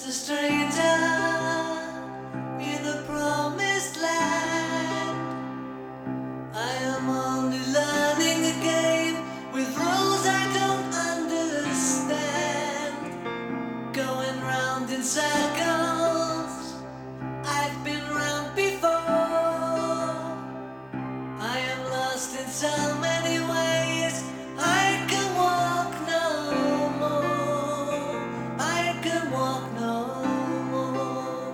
just a stranger in a promised land. I am only learning a game with rules I don't understand. Going round in circles, I've been round before. I am lost in so many ways, I can walk no more. I can walk no more.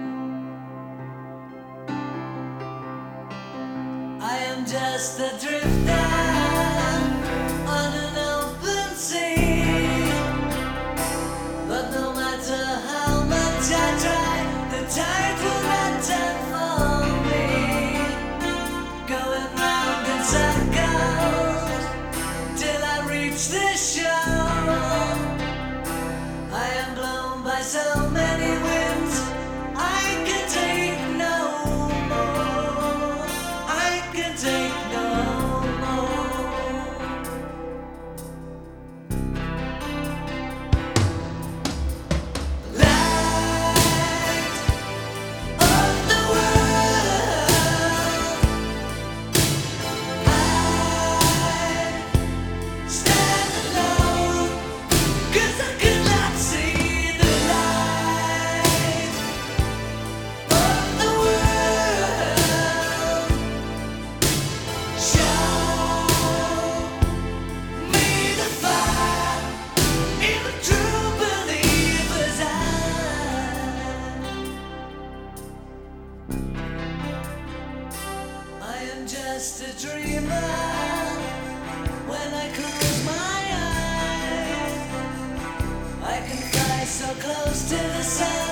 I am just a drifter on an open sea. But no matter how much I try, the tide will not turn for me. Going round in circles till I reach the shore. I am blown by so many winds, I can take no more. I can take no more. Light of the world, I stand alone, 'cause I could not see the light of the world. Show me the fire in a true believer's eye. I am just a dreamer when I close my eyes. I can fly so close to the sun.